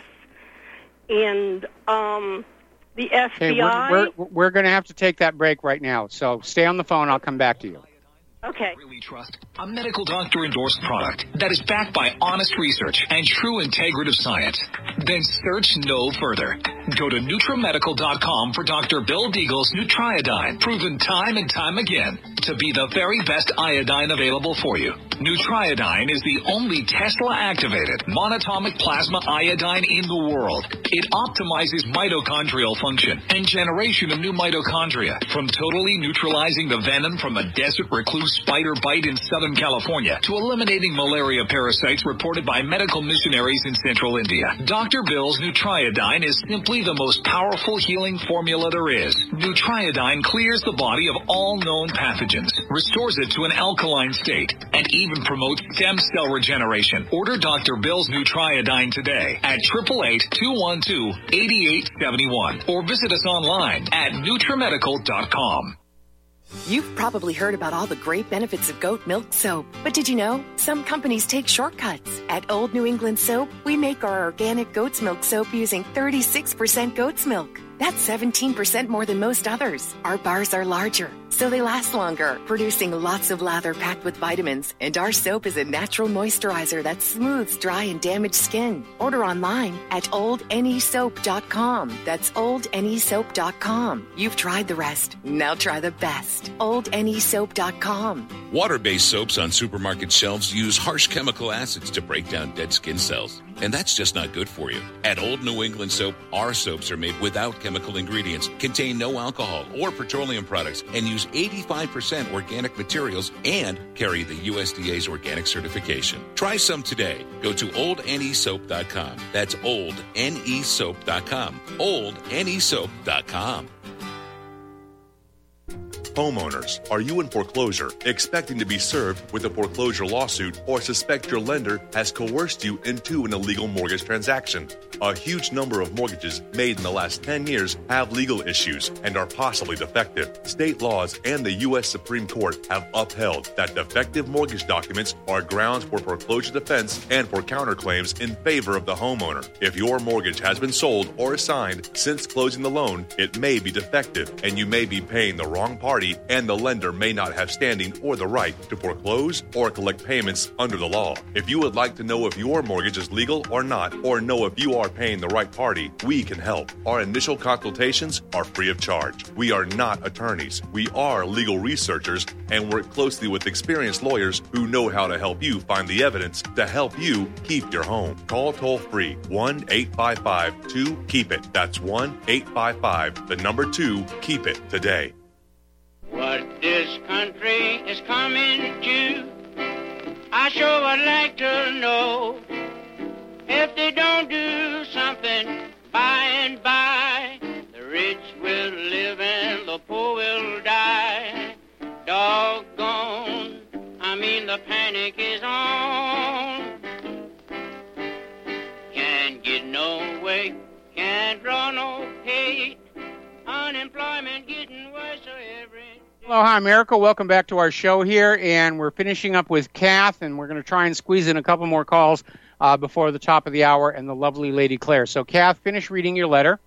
S14: And the FBI...
S2: We're going to have to take that break right now, so stay on the phone. I'll come back to you.
S14: Okay.
S15: Really trust a medical doctor-endorsed product that is backed by honest research and true integrative science. Then search no further. Go to NutriMedical.com for Dr. Bill Deagle's Nutriodine, proven time and time again to be the very best iodine available for you. Nutriodine is the only Tesla-activated monatomic plasma iodine in the world. It optimizes mitochondrial function and generation of new mitochondria, from totally neutralizing the venom from a desert recluse spider bite in Southern California to eliminating malaria parasites reported by medical missionaries in Central India. Dr. Bill's Nutriodine is simply the most powerful healing formula there is. Nutriodine clears the body of all known pathogens, restores it to an alkaline state, and even promotes stem cell regeneration. Order Dr. Bill's Nutriodine today at 888-212-8871 or visit us online at NutriMedical.com.
S16: You've probably heard about all the great benefits of goat milk soap, but did you know some companies take shortcuts? At Old New England Soap, we make our organic goat's milk soap using 36% goat's milk. That's 17% more than most others. Our bars are larger, so they last longer, producing lots of lather packed with vitamins. And our soap is a natural moisturizer that smooths dry and damaged skin. Order online at OldNESoap.com. That's OldNESoap.com. You've tried the rest. Now try the best. OldNESoap.com.
S17: Water-based soaps on supermarket shelves use harsh chemical acids to break down dead skin cells. And that's just not good for you. At Old New England Soap, our soaps are made without chemical ingredients, contain no alcohol or petroleum products, and use 85% organic materials and carry the USDA's organic certification. Try some today. Go to OldNESoap.com. That's OldNESoap.com. OldNESoap.com.
S18: Homeowners, are you in foreclosure, expecting to be served with a foreclosure lawsuit, or suspect your lender has coerced you into an illegal mortgage transaction? A huge number of mortgages made in the last 10 years have legal issues and are possibly defective. State laws and the U.S. Supreme Court have upheld that defective mortgage documents are grounds for foreclosure defense and for counterclaims in favor of the homeowner. If your mortgage has been sold or assigned since closing the loan, it may be defective and you may be paying the wrong party, and the lender may not have standing or the right to foreclose or collect payments under the law. If you would like to know if your mortgage is legal or not, or know if you are paying the right party, we can help. Our initial consultations are free of charge. We are not attorneys. We are legal researchers and work closely with experienced lawyers who know how to help you find the evidence to help you keep your home. Call toll-free 1-855-2-KEEP-IT. That's 1-855-2-KEEP-IT today.
S19: What this country is coming to, I sure would like to know. If they don't do something by and by, the rich will live and the poor will die. Doggone, I mean the panic is on. Can't get no way, can't draw no pay. Unemployment getting worse every day.
S2: Aloha, America. Welcome back to our show here, and we're finishing up with Kath, and we're going to try and squeeze in a couple more calls before the top of the hour and the lovely Lady Claire. So, Kath, finish reading your letter.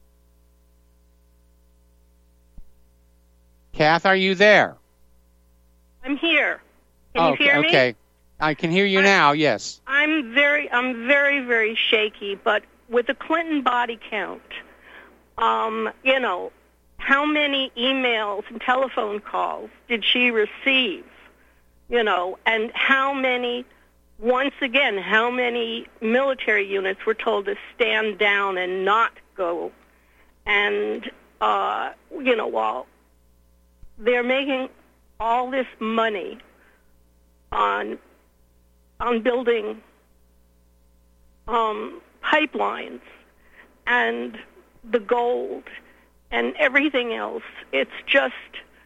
S2: Kath, are you there?
S14: I'm here. Can you hear me?
S2: Okay. I can hear you now, yes.
S14: I'm very, very shaky, but with the Clinton body count, you know, how many emails and telephone calls did she receive? You know, and how many, once again, how many military units were told to stand down and not go? And, you know, while they're making all this money on building pipelines and the gold and everything else. It's just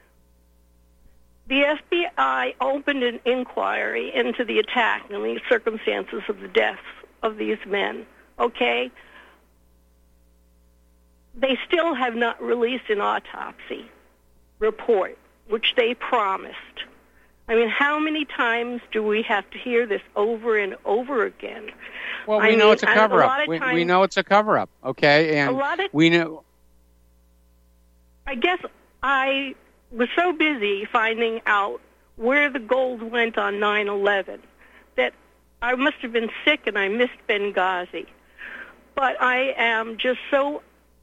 S14: the FBI opened an inquiry into the attack and the circumstances of the deaths of these men, okay? They still have not released an autopsy report, which they promised. I mean, how many times do we have to hear this over and over again?
S2: Well, we know it's a cover-up. We know it's a cover-up, okay? And we know...
S14: I guess I was so busy finding out where the gold went on 9/11 that I must have been sick and I missed Benghazi. But I am just so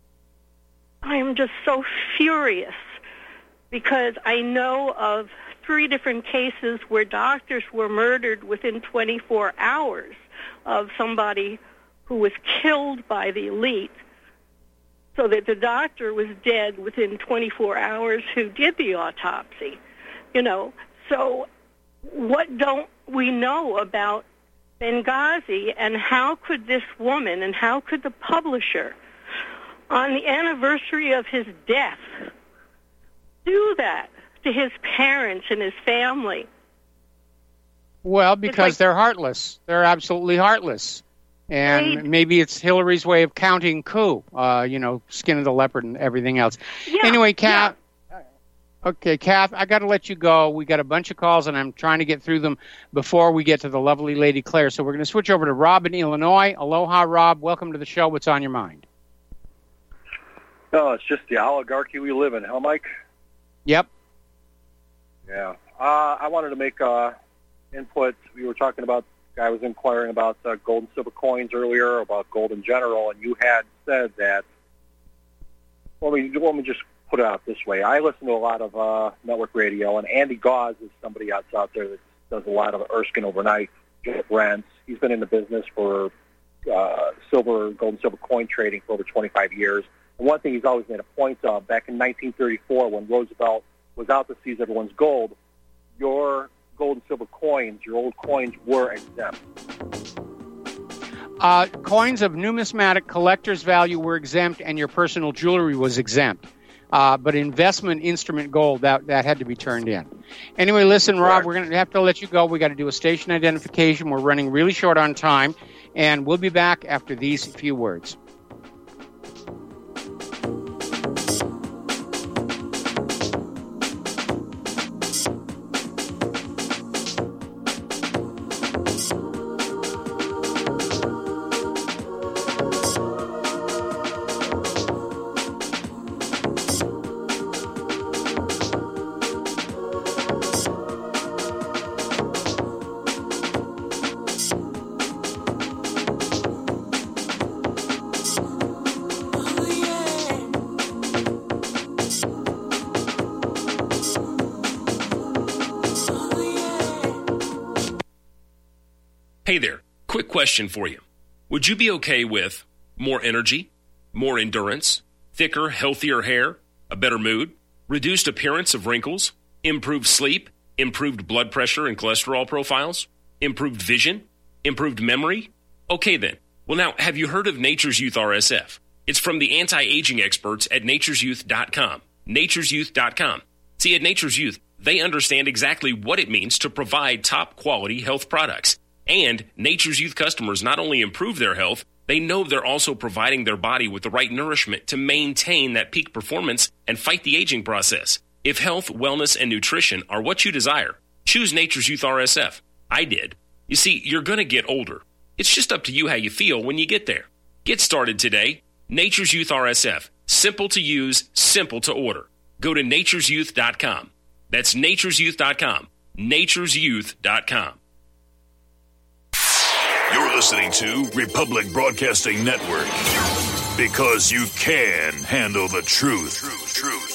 S14: furious because I know of 3 different cases where doctors were murdered within 24 hours of somebody who was killed by the elite, so that the doctor was dead within 24 hours who did the autopsy. You know, so what don't we know about Benghazi, and how could this woman and how could the publisher, on the anniversary of his death, do that to his parents and his family?
S2: Well, because they're heartless. They're absolutely heartless. And maybe it's Hillary's way of counting coup, you know, skin of the leopard and everything else.
S14: Yeah,
S2: anyway, Kath, okay, Kath, I got to let you go. We got a bunch of calls, and I'm trying to get through them before we get to the lovely Lady Claire. So we're going to switch over to Rob in Illinois. Aloha, Rob. Welcome to the show. What's on your mind?
S20: No, it's just the oligarchy we live in, huh, Mike?
S2: Yep.
S20: Yeah. I wanted to make input. We were talking about, I was inquiring about gold and silver coins earlier, about gold in general, and you had said that, let me just put it out this way. I listen to a lot of network radio, and Andy Gause is somebody else out there that does a lot of Erskine Overnight, Jeff Rents. He's been in the business for gold and silver coin trading for over 25 years. And one thing he's always made a point of, back in 1934 when Roosevelt was out to seize everyone's gold, your gold and silver coins, your old coins, were exempt.
S2: Coins of numismatic collector's value were exempt, and your personal jewelry was exempt. But investment instrument gold, that had to be turned in. Anyway, listen, Rob, we're going to have to let you go. We got to do a station identification. We're running really short on time, and we'll be back after these few words.
S21: Hey there, quick question for you. Would you be okay with more energy, more endurance, thicker, healthier hair, a better mood, reduced appearance of wrinkles, improved sleep, improved blood pressure and cholesterol profiles, improved vision, improved memory? Okay then. Well now, have you heard of Nature's Youth RSF? It's from the anti-aging experts at nature'syouth.com. Nature'syouth.com. See, at Nature's Youth, They understand exactly what it means to provide top-quality health products. And Nature's Youth customers not only improve their health, they know they're also providing their body with the right nourishment to maintain that peak performance and fight the aging process. If health, wellness, and nutrition are what you desire, choose Nature's Youth RSF. I did. You see, you're going to get older. It's just up to you how you feel when you get there. Get started today. Nature's Youth RSF. Simple to use, simple to order. Go to naturesyouth.com. That's naturesyouth.com. naturesyouth.com.
S1: You're listening to Republic Broadcasting Network, because you can handle the truth.